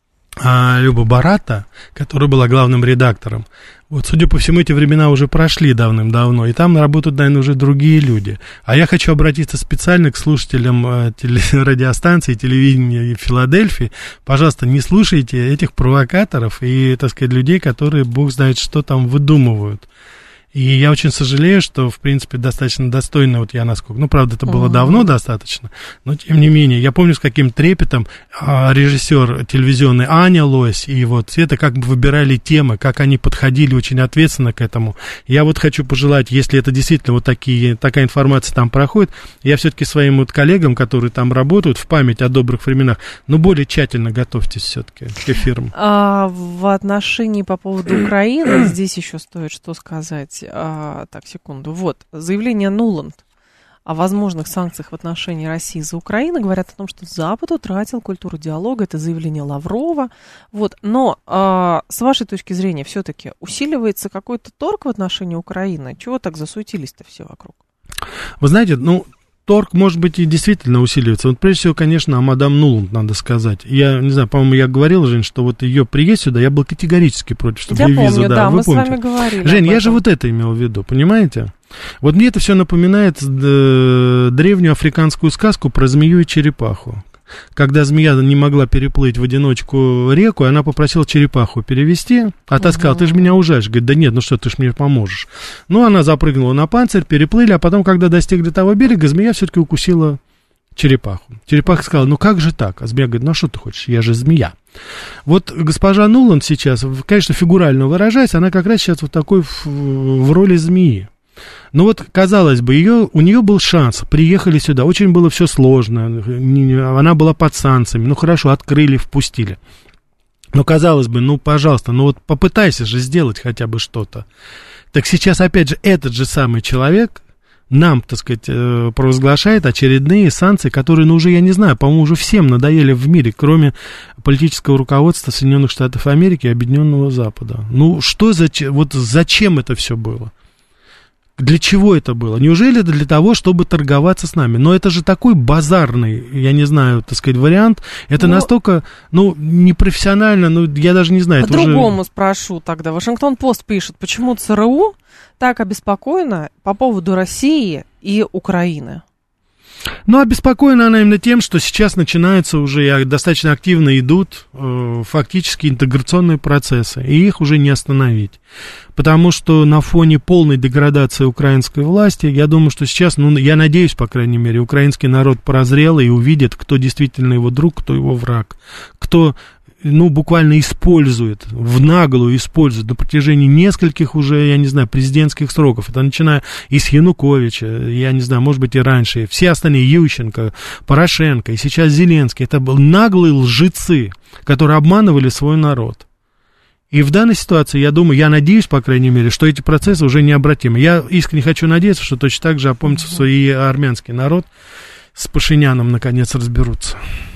Люба Барата, которая была главным редактором, вот, судя по всему, эти времена уже прошли давным-давно, и там работают, наверное, уже другие люди. А я хочу обратиться специально к слушателям радиостанции, телевидения Филадельфии. Пожалуйста, не слушайте этих провокаторов и, так сказать, людей, которые, бог знает, что там выдумывают. И я очень сожалею, что, в принципе, достаточно достойно, вот я насколько, ну, правда, это было давно достаточно, но, тем не менее, я помню, с каким трепетом режиссер телевизионный Аня Лось и вот Света как бы выбирали темы, как они подходили очень ответственно к этому. Я вот хочу пожелать, если это действительно вот такая информация там проходит, я все-таки своим вот коллегам, которые там работают, в память о добрых временах, но более тщательно готовьтесь все-таки к эфирам. В отношении по поводу Украины здесь еще стоит что сказать. Так, секунду. Вот, заявление Нуланд о возможных санкциях в отношении России за Украину говорят о том, что Запад утратил культуру диалога. Это заявление Лаврова. Вот, но с вашей точки зрения все-таки усиливается какой-то торг в отношении Украины? Чего так засуетились-то все вокруг? Вы знаете, ну, торг, может быть, и действительно усиливается. Вот прежде всего, конечно, о мадам Нуланд надо сказать. Я не знаю, по-моему, я говорил, Жень, что вот ее приезд сюда, я был категорически против, чтобы ей визу. Да, мы помните? С вами говорили. Жень, я же вот это имел в виду, понимаете? Вот мне это все напоминает древнюю африканскую сказку про змею и черепаху. Когда змея не могла переплыть в одиночку реку, она попросила черепаху перевести, а та сказала: ты же меня ужалишь. Говорит: да нет, ну что, ты ж мне поможешь. Ну, она запрыгнула на панцирь, переплыли, а потом, когда достигли того берега, змея все-таки укусила черепаху. Черепаха сказала: ну как же так? А змея говорит: ну а что ты хочешь, я же змея. Вот госпожа Нуланд сейчас, конечно, фигурально выражаясь, она как раз сейчас вот такой в роли змеи. Ну вот, казалось бы, у нее был шанс, приехали сюда, очень было все сложно, она была под санкциями, ну хорошо, открыли, впустили. Но казалось бы, ну пожалуйста, ну вот попытайся же сделать хотя бы что-то. Так сейчас опять же этот же самый человек нам, так сказать, провозглашает очередные санкции, которые, ну уже, я не знаю, по-моему, уже всем надоели в мире, кроме политического руководства Соединенных Штатов Америки и Объединенного Запада. Ну что, вот зачем это все было? Для чего это было? Неужели это для того, чтобы торговаться с нами? Но это же такой базарный, я не знаю, так сказать, вариант. Это настолько, ну, непрофессионально, ну, я даже не знаю. По-другому спрошу тогда. Вашингтон-Пост пишет, почему ЦРУ так обеспокоена по поводу России и Украины? Ну, обеспокоена она именно тем, что сейчас начинаются уже, достаточно активно идут фактически интеграционные процессы, и их уже не остановить. Потому что на фоне полной деградации украинской власти, я думаю, что сейчас, я надеюсь, по крайней мере, украинский народ прозрел и увидит, кто действительно его друг, кто его враг, кто... буквально использует, в наглую использует на протяжении нескольких уже, я не знаю, президентских сроков. Это начиная и с Януковича, я не знаю, может быть, и раньше. Все остальные, Ющенко, Порошенко, и сейчас Зеленский. Это были наглые лжецы, которые обманывали свой народ. И в данной ситуации, я думаю, я надеюсь, по крайней мере, что эти процессы уже необратимы. Я искренне хочу надеяться, что точно так же опомнится и армянский народ с Пашиняном, наконец, разберутся.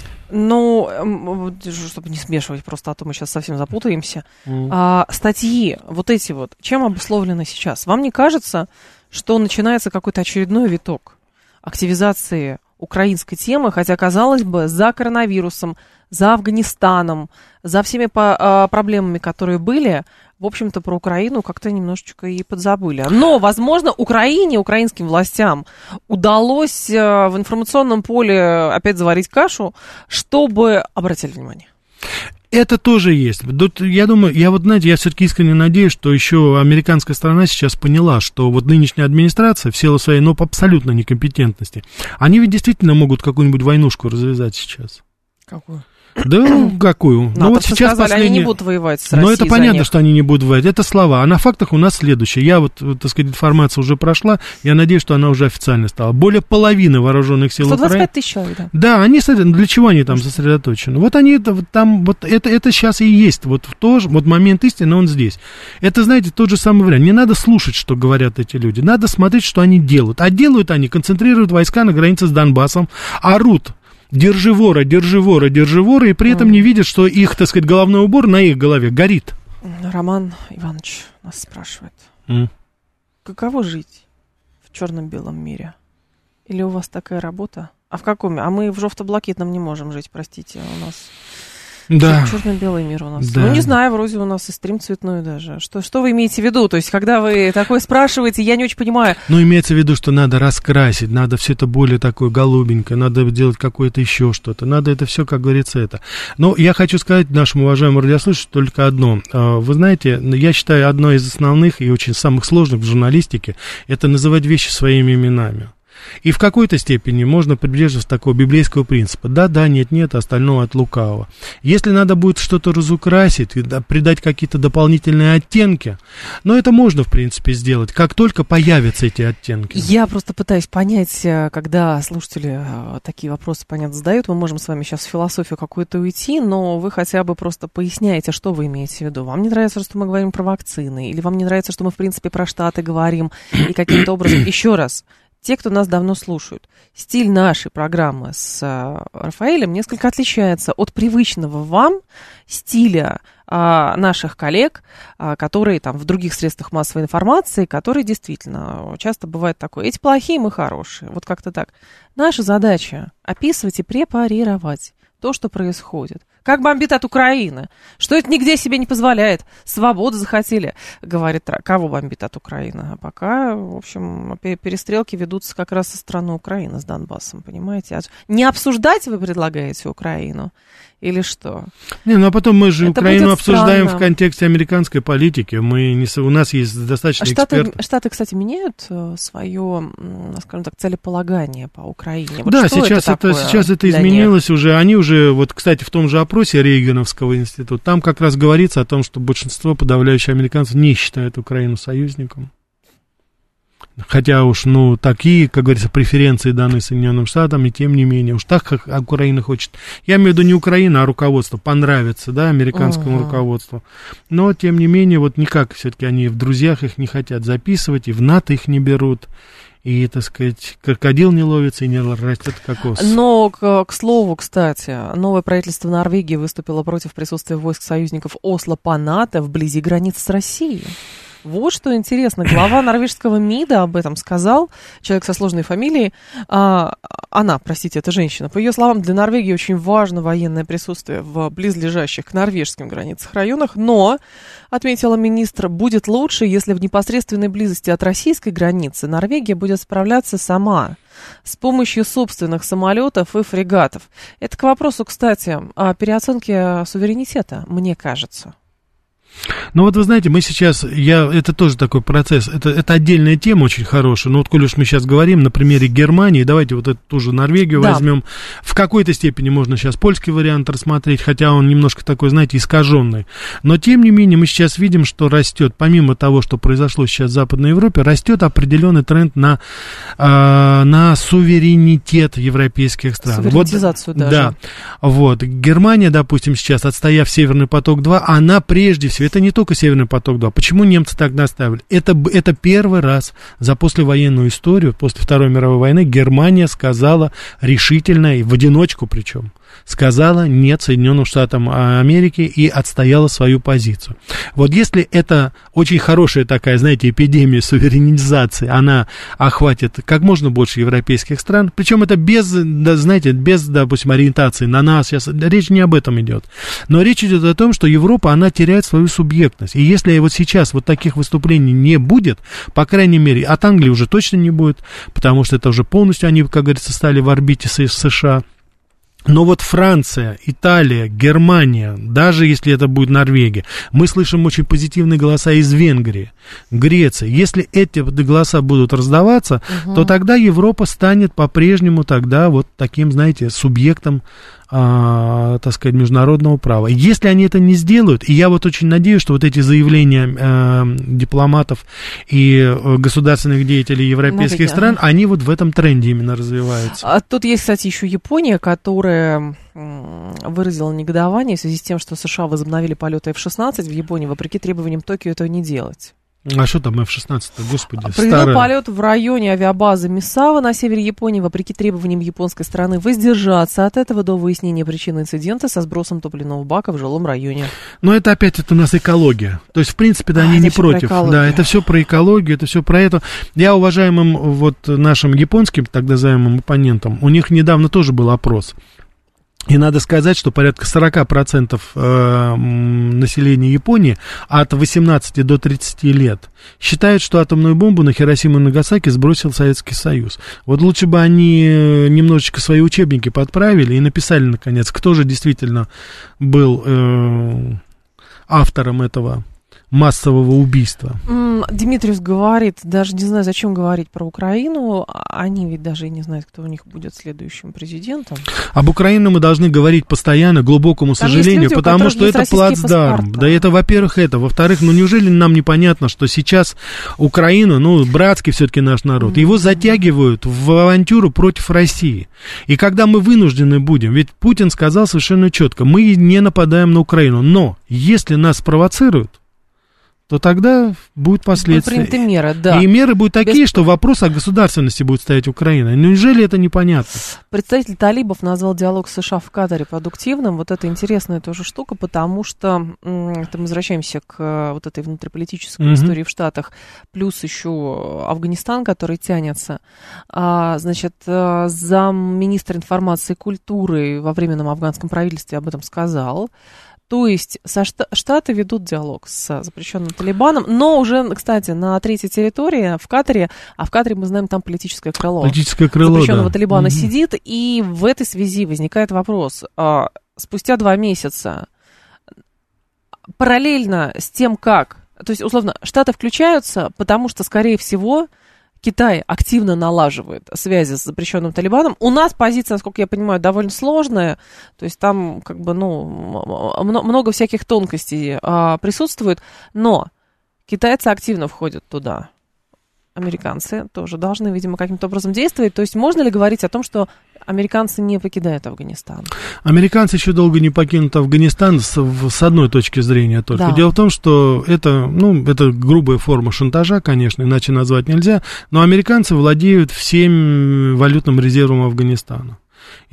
Ну, чтобы не смешивать, просто а то мы сейчас совсем запутаемся. Статьи, вот эти вот, чем обусловлены сейчас? Вам не кажется, что начинается какой-то очередной виток активизации украинской темы, хотя, казалось бы, за коронавирусом, за Афганистаном, за всеми проблемами, которые были, в общем-то, про Украину как-то немножечко и подзабыли. Но, возможно, Украине, украинским властям удалось в информационном поле опять заварить кашу, чтобы обратили внимание. Это тоже есть. Я думаю, я все-таки искренне надеюсь, что еще американская сторона сейчас поняла, что вот нынешняя администрация, в силу своей, абсолютно некомпетентности, они ведь действительно могут какую-нибудь войнушку развязать сейчас. Какую? Да, какую? Вот сейчас сказали, они не будут воевать с Россией. Но это понятно, что они не будут воевать. Это слова. А на фактах у нас следующее. Так сказать, информация уже прошла. Я надеюсь, что она уже официально стала. Более половины вооруженных сил Украины. 125 тысяч человек, да. Да, они, для чего они там сосредоточены? Вот они там, это сейчас и есть. Вот момент истины, он здесь. Это, знаете, тот же самый вариант. Не надо слушать, что говорят эти люди. Надо смотреть, что они делают. А делают они, концентрируют войска на границе с Донбассом, орут. Держи вора, и при этом не видят, что их, так сказать, головной убор на их голове горит. Роман Иванович нас спрашивает. Каково жить в черно-белом мире? Или у вас такая работа? А в каком? А мы в жовто-блакитном не можем жить, простите, у нас... Да. Черно-белый мир у нас. Да. Ну, не знаю, вроде у нас и стрим цветной даже. Что вы имеете в виду? То есть, когда вы такое спрашиваете, я не очень понимаю. Ну, имеется в виду, что надо раскрасить, надо все это более такое голубенькое, надо делать какое-то еще что-то. Надо это все, как говорится, это. Но я хочу сказать нашему уважаемому радиослушателю только одно. Вы знаете, я считаю, одно из основных и очень самых сложных в журналистике, это называть вещи своими именами. И в какой-то степени можно придерживаться такого библейского принципа. Да, нет, остальное от лукавого. Если надо будет что-то разукрасить, придать какие-то дополнительные оттенки, но это можно, в принципе, сделать, как только появятся эти оттенки. Я просто пытаюсь понять, когда слушатели такие вопросы, понятно, задают, мы можем с вами сейчас в философию какую-то уйти, но вы хотя бы просто поясняете, что вы имеете в виду. Вам не нравится, что мы говорим про вакцины, или вам не нравится, что мы, в принципе, про Штаты говорим, и каким-то образом, еще раз, те, кто нас давно слушают, стиль нашей программы с Рафаэлем несколько отличается от привычного вам стиля наших коллег, которые там в других средствах массовой информации, которые действительно часто бывает такое: эти плохие, мы хорошие. Вот как-то так. Наша задача — описывать и препарировать то, что происходит. Как бомбит от Украины. Что это нигде себе не позволяет. Свободу захотели, говорит. Кого бомбит от Украины? А пока, в общем, перестрелки ведутся как раз со стороны Украины, с Донбассом, понимаете? Не обсуждать вы предлагаете Украину? Или что? А потом мы же это Украину обсуждаем в контексте американской политики. У нас есть достаточно экспертов. Штаты, кстати, меняют свое, скажем так, целеполагание по Украине. Вот да, сейчас это изменилось уже. Они уже, кстати, в том же опросе Рейгановского института, там как раз говорится о том, что большинство подавляющих американцев не считают Украину союзником. Хотя уж, такие, как говорится, преференции даны Соединенным Штатам, и тем не менее, уж так, как Украина хочет. Я имею в виду не Украина, а руководство, понравится, да, американскому руководству. Но, тем не менее, никак все-таки они в друзьях их не хотят записывать, и в НАТО их не берут. И, так сказать, крокодил не ловится и не растет кокос. Но, к слову, кстати, новое правительство Норвегии выступило против присутствия войск союзников Осло по НАТО вблизи границ с Россией. Вот что интересно. Глава норвежского МИДа об этом сказал. Человек со сложной фамилией. Это женщина. По ее словам, для Норвегии очень важно военное присутствие в близлежащих к норвежским границах районах. Но, отметила министр, будет лучше, если в непосредственной близости от российской границы Норвегия будет справляться сама с помощью собственных самолетов и фрегатов. Это к вопросу, кстати, о переоценке суверенитета, мне кажется. Ну вот вы знаете, мы сейчас, это тоже такой процесс, это отдельная тема очень хорошая, но вот коль уж мы сейчас говорим на примере Германии, давайте вот эту ту же Норвегию возьмем, в какой-то степени можно сейчас польский вариант рассмотреть, хотя он немножко такой, знаете, искаженный, но тем не менее мы сейчас видим, что растет, помимо того, что произошло сейчас в Западной Европе, растет определенный тренд на суверенитет европейских стран. Суверенитизацию даже. Да, вот, Германия, допустим, сейчас, отстояв Северный поток-2, она прежде всего, это не только Северный поток-2. Почему немцы так наставили? Это первый раз за послевоенную историю, после Второй мировой войны, Германия сказала решительно, и в одиночку причем, сказала нет Соединенным Штатам Америки и отстояла свою позицию. Вот если это очень хорошая такая, знаете, эпидемия суверенизации, она охватит как можно больше европейских стран, причем это без, допустим, ориентации на нас, сейчас речь не об этом идет, но речь идет о том, что Европа, она теряет свою субъектность, и если вот сейчас вот таких выступлений не будет, по крайней мере, от Англии уже точно не будет, потому что это уже полностью они, как говорится, стали в орбите США. Но вот Франция, Италия, Германия, даже если это будет Норвегия, мы слышим очень позитивные голоса из Венгрии, Греции. Если эти голоса будут раздаваться, то тогда Европа станет по-прежнему тогда вот таким, знаете, субъектом, так сказать, международного права. Если они это не сделают, и я вот очень надеюсь, что вот эти заявления дипломатов и государственных деятелей европейских стран, они вот в этом тренде именно развиваются. Тут есть, кстати, еще Япония, которая выразила негодование в связи с тем, что США возобновили полеты F-16 в Японии, вопреки требованиям Токио этого не делать. А что там F-16-то, господи, Произвел полет в районе авиабазы Мисава на севере Японии, вопреки требованиям японской стороны воздержаться от этого до выяснения причины инцидента со сбросом топливного бака в жилом районе. Но это опять у нас экология. То есть, в принципе, они не против. Да, это все про экологию, это все про это. Я уважаемым вот нашим японским, так называемым оппонентам, у них недавно тоже был опрос. И надо сказать, что порядка 40% населения Японии от 18 до 30 лет считают, что атомную бомбу на Хиросиму и Нагасаки сбросил Советский Союз. Вот лучше бы они немножечко свои учебники подправили и написали, наконец, кто же действительно был автором этого массового убийства. Дмитриус говорит, даже не знаю, зачем говорить про Украину, они ведь даже и не знают, кто у них будет следующим президентом. Об Украине мы должны говорить постоянно, к глубокому сожалению, люди, потому что это плацдарм. Да, это, во-первых, это. Во-вторых, неужели нам непонятно, что сейчас Украина, братский все-таки наш народ, его затягивают в авантюру против России. И когда мы вынуждены будем, ведь Путин сказал совершенно четко, мы не нападаем на Украину, но если нас провоцируют, то тогда будут последствия. Приняты меры, да. И меры будут такие, что вопрос о государственности будет ставить Украина. Неужели это непонятно? Представитель талибов назвал диалог с США в Катаре продуктивным. Вот это интересная тоже штука, потому что мы возвращаемся к вот этой внутриполитической истории в Штатах, плюс еще Афганистан, который тянется. Замминистра информации и культуры во временном афганском правительстве об этом сказал. То есть Штаты ведут диалог с запрещенным Талибаном, но уже, кстати, на третьей территории, в Катаре, а в Катаре, мы знаем, там политическое крыло. Политическое крыло, запрещенного Талибана сидит, и в этой связи возникает вопрос. Спустя 2 месяца, параллельно с тем, как... То есть, условно, Штаты включаются, потому что, скорее всего... Китай активно налаживает связи с запрещенным Талибаном. У нас позиция, насколько я понимаю, довольно сложная. То есть там много всяких тонкостей присутствует. Но китайцы активно входят туда. Американцы тоже должны, видимо, каким-то образом действовать. То есть можно ли говорить о том, что американцы не покидают Афганистан? Американцы еще долго не покинут Афганистан с одной точки зрения только. Да. Дело в том, что это грубая форма шантажа, конечно, иначе назвать нельзя, но американцы владеют всем валютным резервом Афганистана.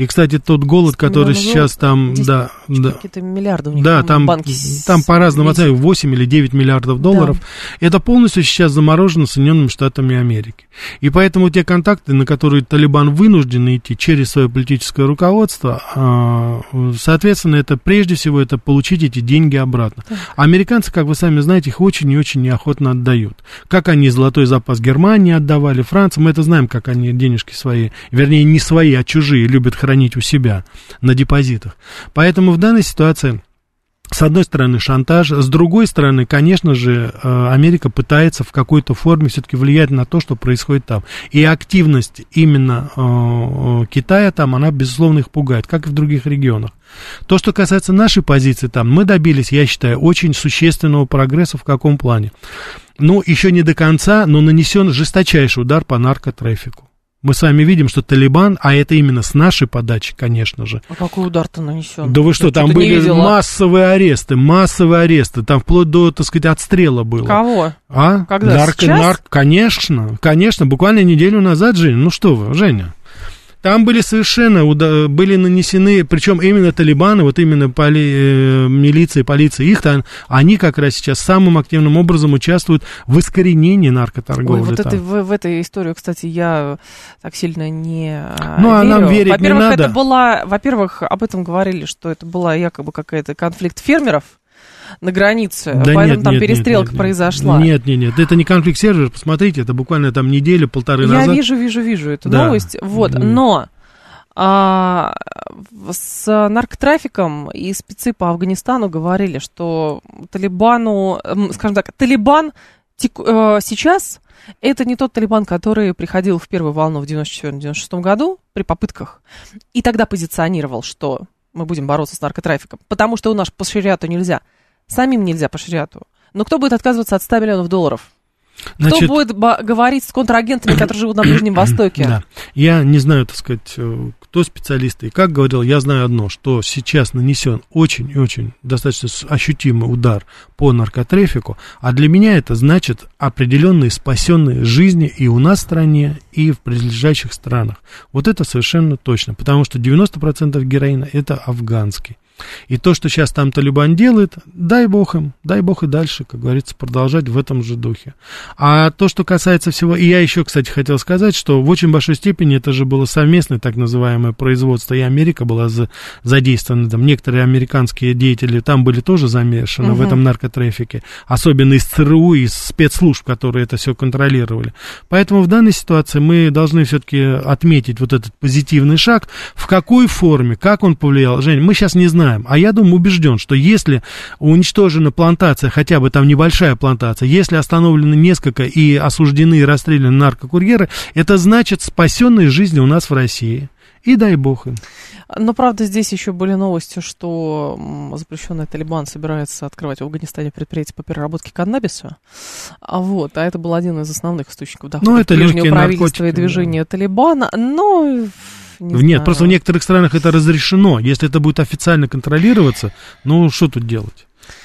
И, кстати, тот голод, который сейчас там... Да, какие-то миллиарды у них банки. Там по разным оценкам 8 или 9 миллиардов долларов. Да. Это полностью сейчас заморожено Соединенными Штатами Америки. И поэтому те контакты, на которые Талибан вынужден идти через свое политическое руководство, соответственно, это прежде всего это получить эти деньги обратно. Да. Американцы, как вы сами знаете, их очень и очень неохотно отдают. Как они золотой запас Германии отдавали, Франции, мы это знаем, как они денежки свои, вернее, не свои, а чужие, любят хранить у себя на депозитах. Поэтому в данной ситуации, с одной стороны, шантаж, с другой стороны, конечно же, Америка пытается в какой-то форме все-таки влиять на то, что происходит там. И активность именно Китая там, она, безусловно, их пугает, как и в других регионах. То, что касается нашей позиции там, мы добились, я считаю, очень существенного прогресса в каком плане? Ну, еще не до конца, но нанесен жесточайший удар по наркотрафику. Мы с вами видим, что Талибан, а это именно с нашей подачи, конечно же. А какой удар-то нанесен? Да вы что, там были массовые аресты, там вплоть до, так сказать, отстрела было. Кого? А? Когда? Сейчас? Конечно, буквально неделю назад, Женя, ну что вы, Женя. Там были были нанесены, причем именно Талибаны, вот именно милиция, полиция, их там, они как раз сейчас самым активным образом участвуют в искоренении наркоторговли. Ой, вот в этой истории, кстати, я так сильно не верю. А нам верить не надо. Во-первых, об этом говорили, что это была якобы какая-то конфликт фермеров на границе, да поэтому там перестрелка произошла. Нет, это не конфликт серверов, посмотрите, это буквально там неделю-полторы назад. Я вижу эту новость, вот, но с наркотрафиком и спецы по Афганистану говорили, что Талибан сейчас это не тот Талибан, который приходил в первую волну в 1994-1996 году при попытках, и тогда позиционировал, что мы будем бороться с наркотрафиком, потому что у нас по шариату нельзя. Самим нельзя по шариату. Но кто будет отказываться от 100 миллионов долларов? Кто будет говорить с контрагентами, которые живут на Ближнем Востоке? Да. Я не знаю, так сказать, кто специалисты. И как говорил, я знаю одно, что сейчас нанесен очень и очень достаточно ощутимый удар по наркотрафику, а для меня это значит определенные спасенные жизни и у нас в стране, и в прилежащих странах. Вот это совершенно точно, потому что 90% героина это афганский. И то, что сейчас там Талибан делает, дай бог и дальше, как говорится, продолжать в этом же духе. А то, что касается всего... И я еще, кстати, хотел сказать, что в очень большой степени это же было совместное так называемое производство, и Америка была задействована, там некоторые американские деятели там были тоже замешаны в этом наркотрафике, особенно из ЦРУ, из спецслужб, которые это все контролировали. Поэтому в данной ситуации мы должны все-таки отметить вот этот позитивный шаг. В какой форме, как он повлиял, Жень, мы сейчас не знаем. А я думаю, убежден, что если уничтожена плантация, хотя бы там небольшая плантация, если остановлены несколько и осуждены и расстреляны наркокурьеры, это значит спасенные жизни у нас в России. И дай бог им. Но, правда, здесь еще были новости, что запрещенный Талибан собирается открывать в Афганистане предприятие по переработке каннабиса. А это был один из основных источников дохода прежнего правительства и движения Талибана. Но... Нет, просто в некоторых странах это разрешено. Если это будет официально контролироваться, ну, что тут делать?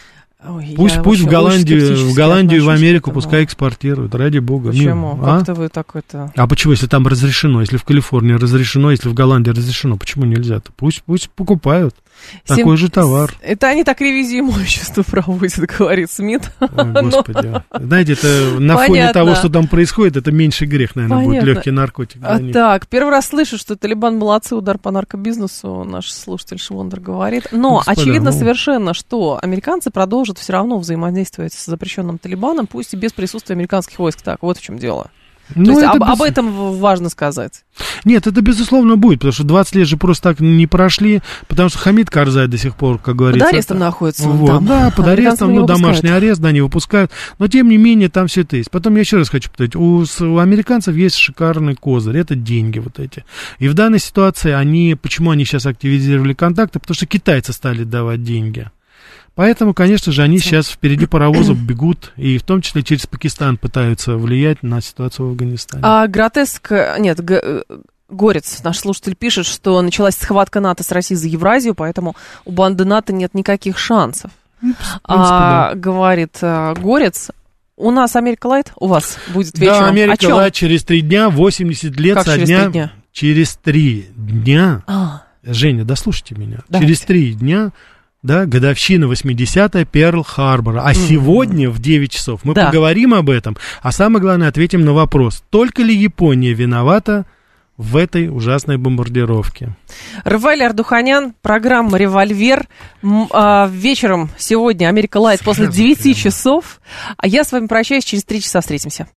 Пусть в Голландию и в Америку пускай экспортируют, ради бога. Почему? Как-то вы так это... А почему, если там разрешено, если в Калифорнии разрешено, если в Голландии разрешено, почему нельзя-то? Пусть покупают. Такой же товар. Это они так ревизию имущества проводят, говорит СМИТ. Ой, господи. Знаете, это на фоне того, что там происходит, это меньший грех, наверное, будет легкий наркотик. Так, первый раз слышу, что Талибан молодцы, удар по наркобизнесу, наш слушатель Швондер говорит. Но очевидно совершенно, что американцы продолжат все равно взаимодействовать с запрещенным Талибаном, пусть и без присутствия американских войск. Так, вот в чем дело. То есть об этом важно сказать. Нет, это безусловно будет, потому что 20 лет же просто так не прошли, потому что Хамид Карзай до сих пор, как говорится... Под арестом находится там. Да, под арестом, домашний арест, не выпускают, но тем не менее там все это есть. Потом я еще раз хочу повторить, у американцев есть шикарный козырь, это деньги вот эти. И в данной ситуации почему они сейчас активизировали контакты, потому что китайцы стали давать деньги. Поэтому, конечно же, они сейчас впереди паровоза бегут, и в том числе через Пакистан пытаются влиять на ситуацию в Афганистане. Горец, наш слушатель, пишет, что началась схватка НАТО с Россией за Евразию, поэтому у банды НАТО нет никаких шансов. Говорит Горец. У нас Америка Лайт, у вас будет вечером. Да, Америка Лайт через 3 дня, 80 лет как со через дня... 3 дня? Через 3 дня Женя, дослушайте меня. Давайте. Через 3 дня, да, годовщина 80-я Перл-Харбора. А сегодня в 9 часов мы поговорим об этом, а самое главное, ответим на вопрос, только ли Япония виновата в этой ужасной бомбардировке. Рафаэль Ардуханян, программа «Револьвер». Вечером сегодня Америка Лайт после 9 часов. А я с вами прощаюсь, через 3 часа встретимся.